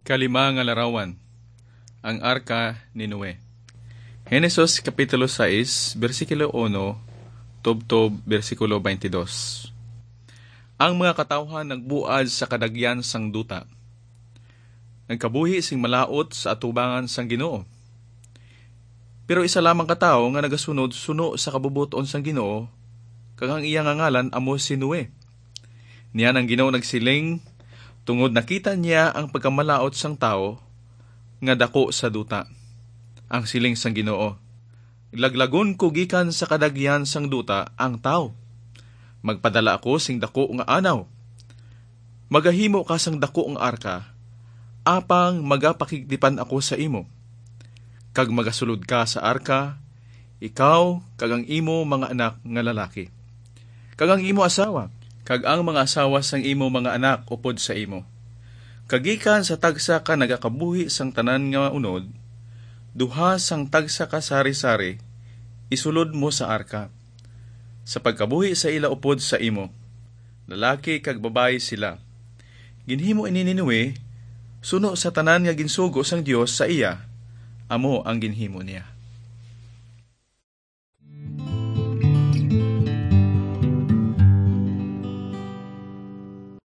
Kalima nga larawan, ang arka ni Noe. Henesos Kapitulo 6, versikulo 1, tubtob, versikulo 22. Ang mga katawhan nagbuad sa kadagyan sang duta. Nagkabuhi sing malaot sa atubangan sang Ginoo. Pero isa lamang katao nga nagasunod-suno sa kabubuton sang Ginoo, kag ang iya nga ngalan amo si Noe. Niya nang Ginoo nagsiling, tungod nakita niya ang pagkamalaot sang tao, nga dako sa duta. Ang siling sang Ginoo, laglagon ko gikan sa kadagyan sang duta ang tao. Magpadala ako sing dako nga anaw. Magahimo ka sang dako nga arka, apang magapakigdipan ako sa imo. Kag magasulod ka sa arka, ikaw kag ang imo mga anak nga lalaki. Kag ang imo asawa, kag ang mga asawa sang imo mga anak upod sa imo. Kagikan sa tagsa ka nagakabuhi sang tanan nga unod, duha sang tagsa ka sari-sari, isulod mo sa arka. Sa pagkabuhi sa ila upod sa imo, lalaki kag babae sila. Ginhimo ini ni Noe, suno sa tanan nga ginsugo sang Dios sa iya, amo ang ginhimo niya.